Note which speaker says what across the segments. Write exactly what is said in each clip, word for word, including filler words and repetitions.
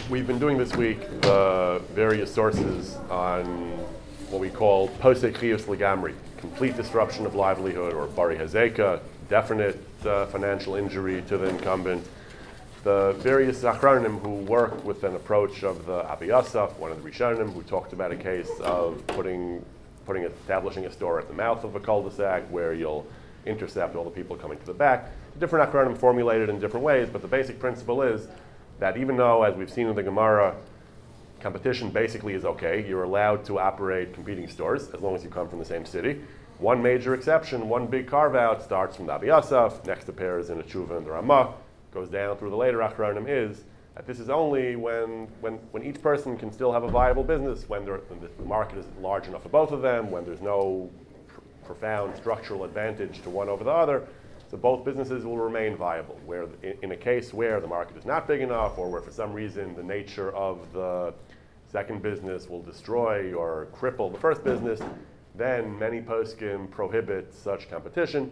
Speaker 1: We've been doing this week the various sources on what we call posek chiyus legamri, complete disruption of livelihood, or bari hazeka, definite uh, financial injury to the incumbent. The various achronim who work with an approach of the Abi Yosef, one of the Rishonim, who talked about a case of putting, putting establishing a store at the mouth of a cul-de-sac where you'll intercept all the people coming to the back. Different achronim formulated in different ways, but the basic principle is that even though, as we've seen in the Gemara, competition basically is okay, you're allowed to operate competing stores as long as you come from the same city. One major exception, one big carve-out, starts from the Abi Yosef, next appears in the Tshuva and the Ramah, goes down through the later achronim, is that this is only when, when, when each person can still have a viable business, when, when the market is large enough for both of them, when there's no pr- profound structural advantage to one over the other, so both businesses will remain viable. Where in, in a case where the market is not big enough, or where for some reason the nature of the second business will destroy or cripple the first business, then many poskim prohibit such competition.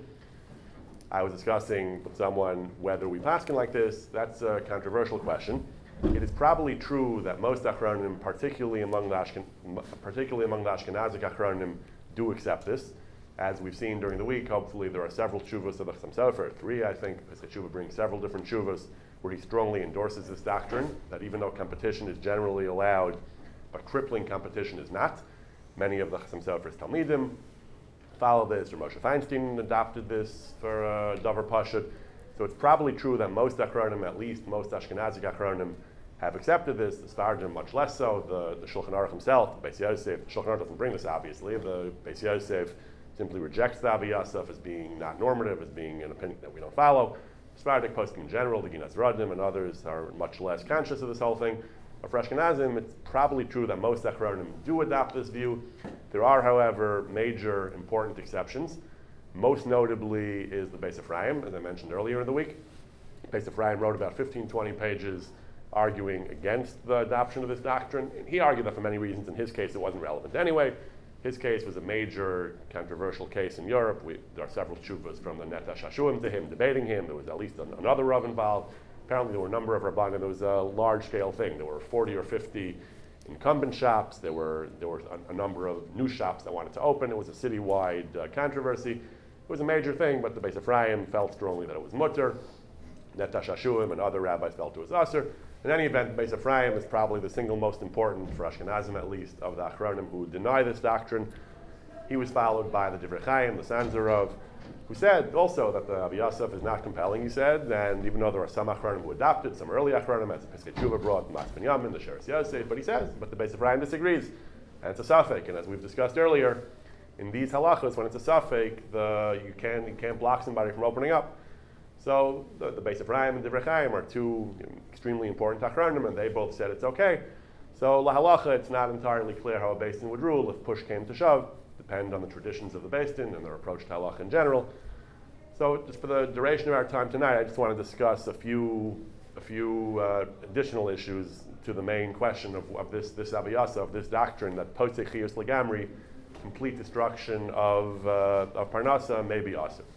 Speaker 1: I was discussing with someone whether we paskin like this. That's a controversial question. It is probably true that most achronim, particularly among the Ashken, particularly among the Ashkenazic achronim, do accept this. As we've seen during the week, hopefully there are several tshuvas of the Chassam Sofer, three I think, because the tshuva brings several different tshuvas where he strongly endorses this doctrine, that even though competition is generally allowed, but crippling competition is not. Many of the Chassam Sofer's Talmidim follow this, or Moshe Feinstein adopted this for uh, Davar Pashut. So it's probably true that most achronim, at least most Ashkenazic achronim, have accepted this. The Sfardim much less so. The, the Shulchan Aruch himself, the Beis Yosef, the Shulchan Aruch doesn't bring this obviously. The Beis Yosef simply rejects the Abi Yosef as being not normative, as being an opinion that we don't follow. Sephardic poskim in general, the Ginaz Radim and others are much less conscious of this whole thing. But for Ashkenazim, it's probably true that most achronim do adopt this view. There are, however, major important exceptions. Most notably is the Beis Ephraim, as I mentioned earlier in the week. Beis Ephraim wrote about fifteen, twenty pages arguing against the adoption of this doctrine. And he argued that for many reasons. In his case, it wasn't relevant anyway. His case was a major controversial case in Europe. We, there are several tshuvas from the Netash Hashuim to him, debating him. There was at least an, another Rav involved. Apparently there were a number of Rabbanim. There was a large-scale thing. There were forty or fifty incumbent shops. There were there were a, a number of new shops that wanted to open. It was a citywide uh, controversy. It was a major thing, but the Beis Ephraim felt strongly that it was mutter. Netash Hashuim and other rabbis felt it was usher. In any event, Beis Ephraim is probably the single most important, for Ashkenazim at least, of the achronim who deny this doctrine. He was followed by the Divrei Chaim, the Sanzerov, who said also that the Abi Yosef is not compelling, he said, and even though there are some achronim who adopted, some early achronim, as the Piskei Tshuva brought, the Mas Ben Yamin, the Sheres Yosef, but he says, but the Beis Ephraim disagrees, and it's a safek, and as we've discussed earlier, in these halachos, when it's a safek, the, you, can, you can't block somebody from opening up. So the, the Beis Ephraim and Divrei Chaim are two you know, extremely important achronim, and they both said it's okay. So lahalacha, it's not entirely clear how a Beis Din would rule if push came to shove. Depend on the traditions of the Beis Din and their approach to halacha in general. So just for the duration of our time tonight, I just want to discuss a few, a few uh, additional issues to the main question of, of this this Abi Yosef, of this doctrine that posek chiyus legamri, complete destruction of uh, of parnasa, may be asur.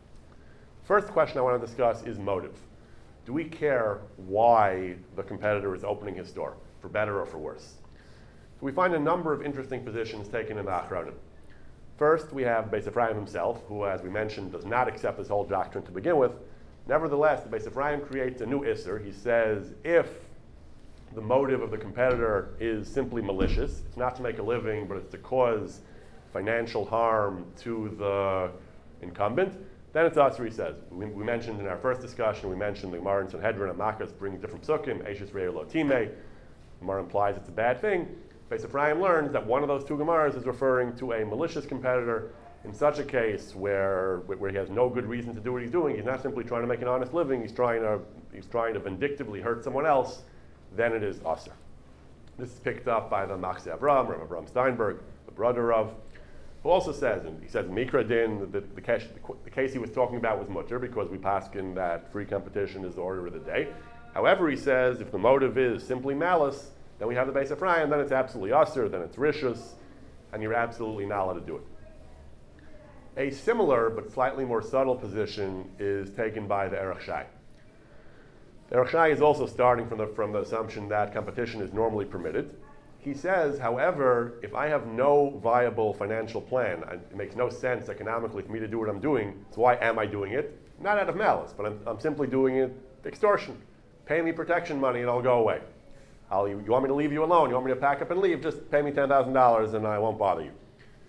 Speaker 1: First question I want to discuss is motive. Do we care why the competitor is opening his store, for better or for worse? So we find a number of interesting positions taken in the achronim. First, we have Beis Ephraim himself, who, as we mentioned, does not accept this whole doctrine to begin with. Nevertheless, the Beis Ephraim creates a new isser. He says if the motive of the competitor is simply malicious, it's not to make a living, but it's to cause financial harm to the incumbent, then it's us, he says. We, we mentioned in our first discussion, we mentioned the Gemara in Sanhedrin and Makkos bring different psukim, Eishes Re'eh Lo Timei. The Gemara implies it's a bad thing. Beis Ephraim learns that one of those two Gemaras is referring to a malicious competitor. In such a case where, where he has no good reason to do what he's doing, he's not simply trying to make an honest living, he's trying to, he's trying to vindictively hurt someone else, then it is asur. This is picked up by the Machzeh Avram, Rav Avram Steinberg, the brother of, who also says, and he says in Mikra Din, the, the, case, the, the case he was talking about was mutter because we paskin that free competition is the order of the day. However, he says if the motive is simply malice, then we have the Beis Ephraim, then it's absolutely asur, then it's rishus, and you're absolutely not allowed to do it. A similar but slightly more subtle position is taken by the Erech Shai. The Aruch Shai is also starting from the, from the assumption that competition is normally permitted. He says, however, if I have no viable financial plan, it makes no sense economically for me to do what I'm doing, so why am I doing it? Not out of malice, but I'm, I'm simply doing it extortion. Pay me protection money and I'll go away. I'll, you, you want me to leave you alone? You want me to pack up and leave? Just pay me ten thousand dollars and I won't bother you.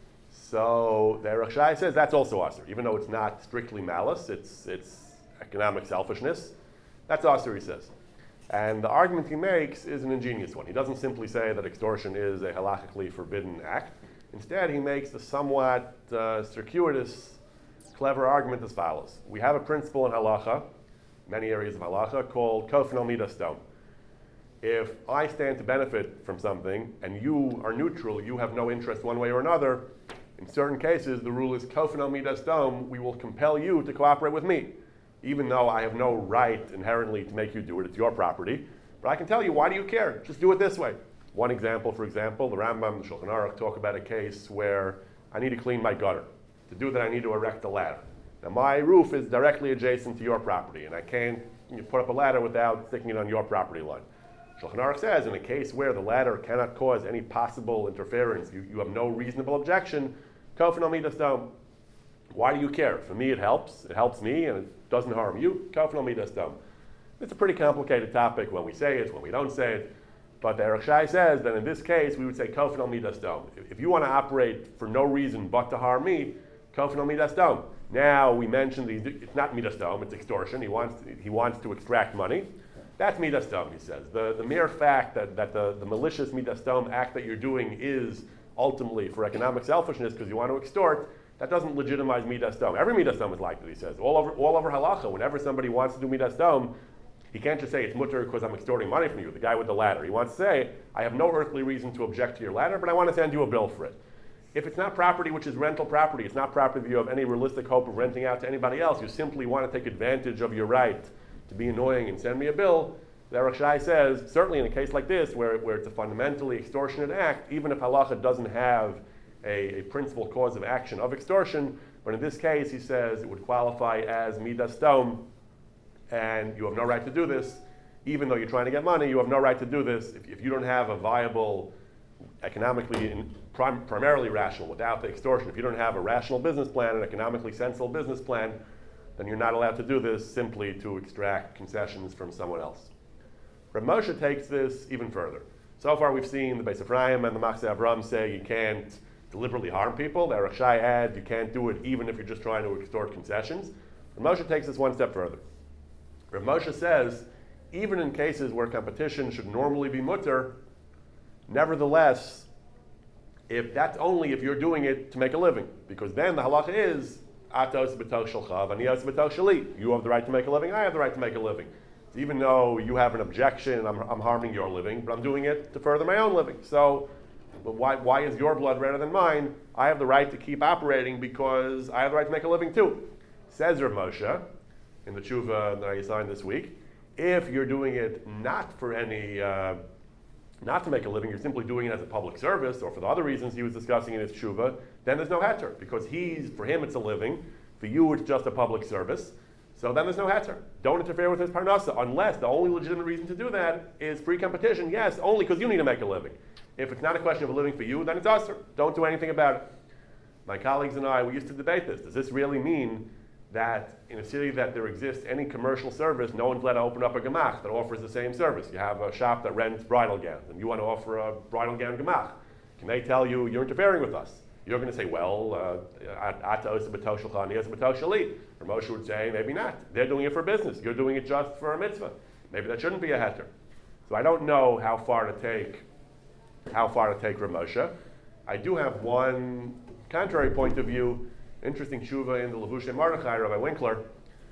Speaker 1: So the Aruch Shai says that's also asur, even though it's not strictly malice, it's, it's economic selfishness. That's asur, he says. And the argument he makes is an ingenious one. He doesn't simply say that extortion is a halachically forbidden act. Instead, he makes the somewhat uh, circuitous, clever argument as follows. We have a principle in halacha, many areas of halacha, called kofno midas dom. If I stand to benefit from something and you are neutral, you have no interest one way or another, in certain cases the rule is kofno midas dom, we will compel you to cooperate with me. Even though I have no right inherently to make you do it, it's your property. But I can tell you, why do you care? Just do it this way. One example, for example, the Rambam, the Shulchan Aruch talk about a case where I need to clean my gutter. To do that, I need to erect a ladder. Now, my roof is directly adjacent to your property, and I can't you know, put up a ladder without sticking it on your property line. Shulchan Aruch says, in a case where the ladder cannot cause any possible interference, you, you have no reasonable objection, kofno midas dom. Why do you care? For me, it helps. It helps me, and it doesn't harm you. Kofno midas dom. It's a pretty complicated topic when we say it, when we don't say it. But the Aruch Shai says that in this case, we would say kofno midas dom. If you want to operate for no reason but to harm me, kofno midas dom. Now we mentioned the, it's not midas dom, it's extortion. He wants he wants to extract money. That's midas dom, he says. The, the mere fact that, that the, the malicious midas dom act that you're doing is ultimately for economic selfishness because you want to extort, that doesn't legitimize midas dom. Every midas dom is like that, he says. All over, all over halacha, whenever somebody wants to do midas dom, he can't just say it's mutter because I'm extorting money from you, the guy with the ladder. He wants to say, I have no earthly reason to object to your ladder, but I want to send you a bill for it. If it's not property which is rental property, it's not property you have any realistic hope of renting out to anybody else, you simply want to take advantage of your right to be annoying and send me a bill, the Aruch Shai says, certainly in a case like this, where, where it's a fundamentally extortionate act, even if halacha doesn't have A, a principal cause of action of extortion, but in this case, he says it would qualify as midas dom, and you have no right to do this. Even though you're trying to get money, you have no right to do this. If, if you don't have a viable, economically, in, prim, primarily rational, without the extortion, if you don't have a rational business plan, an economically sensible business plan, then you're not allowed to do this simply to extract concessions from someone else. Rav Moshe takes this even further. So far, we've seen the Beis Ephraim and the Machzeh Avram say you can't deliberately harm people. The Aruch Shai adds you can't do it even if you're just trying to extort concessions. Rav Moshe takes this one step further. Rav Moshe says, even in cases where competition should normally be mutter, nevertheless, if that's only if you're doing it to make a living, because then the halacha is, atos b'toch shelcha v'ani os b'toch sheli. You have the right to make a living, I have the right to make a living. So even though you have an objection, I'm, I'm harming your living, but I'm doing it to further my own living. So, but why, why is your blood redder than mine? I have the right to keep operating because I have the right to make a living too. Says Rav Moshe, in the tshuva that I assigned this week, if you're doing it not for any, uh, not to make a living, you're simply doing it as a public service, or for the other reasons he was discussing in his tshuva, then there's no heter, because he's, for him it's a living, for you it's just a public service, so then there's no heter. Don't interfere with his parnasa, unless the only legitimate reason to do that is free competition, yes, only because you need to make a living. If it's not a question of a living for you, then it's asur. Don't do anything about it. My colleagues and I, we used to debate this. Does this really mean that in a city that there exists any commercial service, no one's allowed to open up a gemach that offers the same service? You have a shop that rents bridal gowns, and you want to offer a bridal gown gemach. Can they tell you, you're interfering with us? You're going to say, well, Ata osa b'toch shelcha, ani osa b'toch sheli. Or Moshe would say, maybe not. They're doing it for business. You're doing it just for a mitzvah. Maybe that shouldn't be a heter. So I don't know how far to take, how far to take Rav Moshe. I do have one contrary point of view. Interesting tshuva in the Levushay Mordechai, Rabbi Winkler.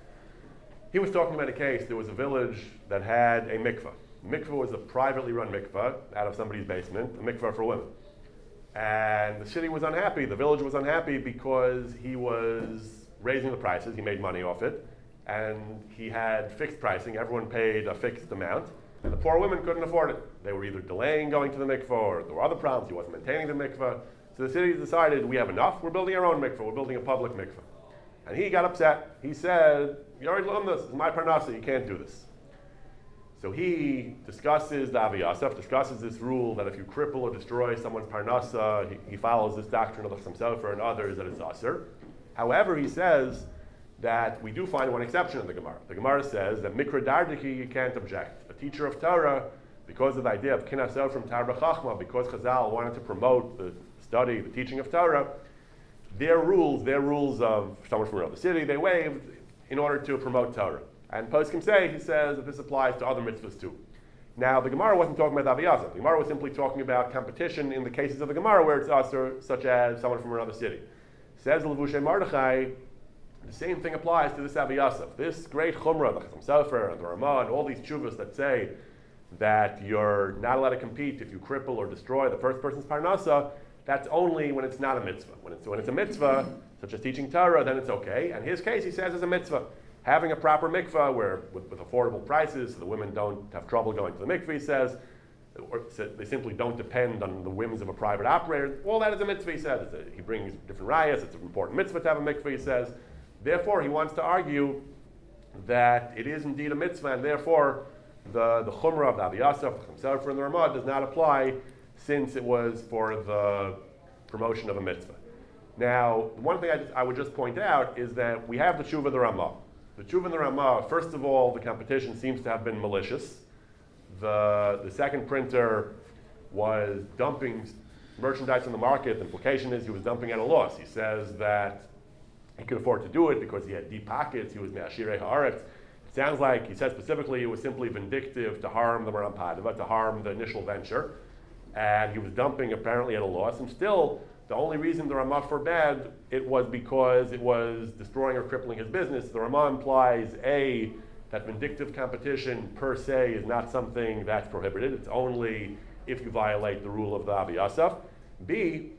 Speaker 1: He was talking about a case. There was a village that had a mikveh. The mikveh was a privately run mikveh out of somebody's basement, a mikveh for women. And the city was unhappy, the village was unhappy because he was raising the prices, he made money off it, and he had fixed pricing, everyone paid a fixed amount, and the poor women couldn't afford it. They were either delaying going to the mikveh, or there were other problems, he wasn't maintaining the mikveh. So the city decided, we have enough, we're building our own mikveh, we're building a public mikveh. And he got upset. He said, you already learned this, it's my parnasa, you can't do this. So he discusses the Avi Yosef, discusses this rule that if you cripple or destroy someone's parnasa, he, he follows this doctrine of the Chassam Sofer and others that it's aser. However, he says that we do find one exception in the Gemara. The Gemara says that mikra dardiki you can't object. A teacher of Torah, because of the idea of kinasel from Tarba Chachma, because Chazal wanted to promote the study, the teaching of Torah, their rules, their rules of someone from another city, they waived in order to promote Torah. And Poskim say, he says that this applies to other mitzvahs too. Now, the Gemara wasn't talking about Avi Yosef. The Gemara was simply talking about competition in the cases of the Gemara where it's aser, such as someone from another city. Says Levushay Mordechai, the same thing applies to this Avi Yosef. This great chumrah, the Chassam Sofer and the Ramah and all these tshuvas that say that you're not allowed to compete if you cripple or destroy the first person's parnasa, that's only when it's not a mitzvah. When it's, when it's a mitzvah, such as teaching Torah, then it's okay. And his case, he says, is a mitzvah. Having a proper mikvah where, with, with affordable prices, so the women don't have trouble going to the mikvah, he says, or they simply don't depend on the whims of a private operator. All that is a mitzvah, he says. A, he brings different rayas. It's an important mitzvah to have a mikvah, he says. Therefore, he wants to argue that it is indeed a mitzvah, and therefore the, the chumrah of the Avi Yosef, the Chassam Sofer, and the Ramah does not apply since it was for the promotion of a mitzvah. Now, one thing I, just, I would just point out is that we have the tshuva of the Ramah. The tshuva and the Ramah, first of all, the competition seems to have been malicious. The, the second printer was dumping merchandise on the market. The implication is he was dumping at a loss. He says that he could afford to do it because he had deep pockets. He was me'ashirei haaretz. It sounds like, he says specifically, it was simply vindictive to harm the Maram Padova, to harm the initial venture. And he was dumping apparently at a loss. And still, the only reason the Ramah forbade it was because it was destroying or crippling his business. The Ramah implies, A, that vindictive competition per se is not something that's prohibited. It's only if you violate the rule of the Avi Yosef. B,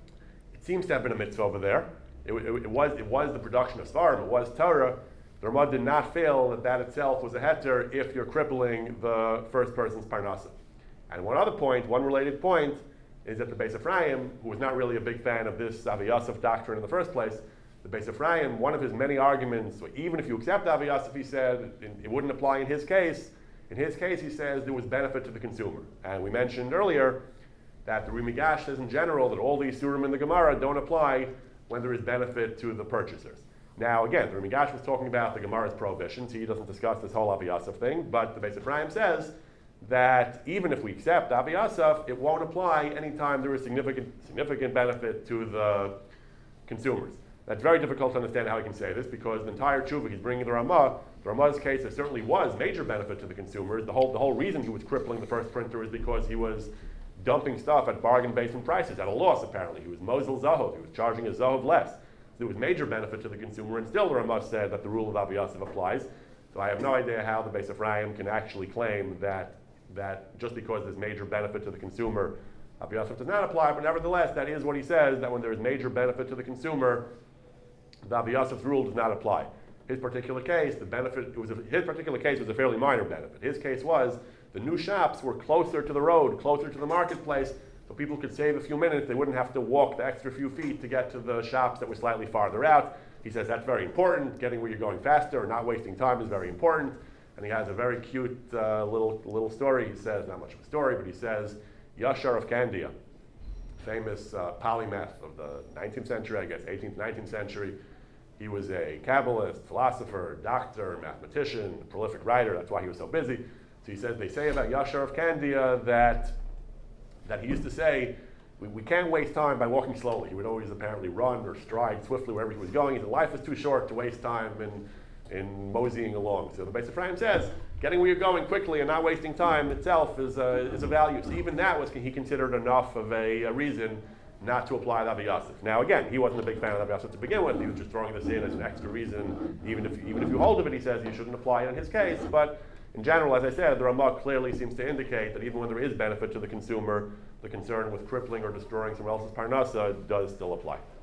Speaker 1: it seems to have been a mitzvah over there. It, it, it, was, it was the production of Svarim, it was Torah. The Ramah did not fail that that itself was a heter if you're crippling the first person's parnasa. And one other point, one related point, is that the Beis Ephraim, who was not really a big fan of this Avi Yosef doctrine in the first place, the Beis Ephraim, one of his many arguments, even if you accept Avi Yosef, he said, it wouldn't apply in his case. In his case, he says there was benefit to the consumer. And we mentioned earlier that the Rimigash says in general that all these surim in the Gemara don't apply when there is benefit to the purchasers. Now, again, the Rimigash was talking about the Gemara's prohibitions. He doesn't discuss this whole Avi Yosef thing, but the Beis Ephraim says that even if we accept Avi Yosef, it won't apply anytime there is significant significant benefit to the consumers. That's very difficult to understand how he can say this because the entire tshuva he's bringing the Ramah, the Ramah's case, there certainly was major benefit to the consumers. The whole the whole reason he was crippling the first printer is because he was dumping stuff at bargain basement prices, at a loss apparently. He was Mosel Zahov, he was charging a Zahov less. So there was major benefit to the consumer, and still the Ramah said that the rule of Avi Yosef applies. So I have no idea how the Beis Ephraim can actually claim that that just because there's major benefit to the consumer, Avi Yosef does not apply, but nevertheless, that is what he says, that when there is major benefit to the consumer, the Avi Yosef's rule does not apply. His particular case, the benefit, it was a, his particular case was a fairly minor benefit. His case was the new shops were closer to the road, closer to the marketplace, so people could save a few minutes. They wouldn't have to walk the extra few feet to get to the shops that were slightly farther out. He says that's very important. Getting where you're going faster or not wasting time is very important. And he has a very cute uh, little little story. He says, not much of a story, but he says, Yashar of Kandia, famous uh, polymath of the nineteenth century, I guess, eighteenth, nineteenth century. He was a Kabbalist, philosopher, doctor, mathematician, prolific writer. That's why he was so busy. So he says, they say about Yashar of Kandia that, that he used to say, we, we can't waste time by walking slowly. He would always apparently run or stride swiftly wherever he was going. He said, life is too short to waste time in in moseying along. So the Beis Ephraim says, getting where you're going quickly and not wasting time itself is a, is a value. So even that was he considered enough of a, a reason not to apply the Avi Yosef. Now again, he wasn't a big fan of Avi Yosef to begin with. He was just throwing this in as an extra reason. Even if even if you hold of it, he says you shouldn't apply it in his case. But in general, as I said, the Ramah clearly seems to indicate that even when there is benefit to the consumer, the concern with crippling or destroying someone else's parnasa does still apply.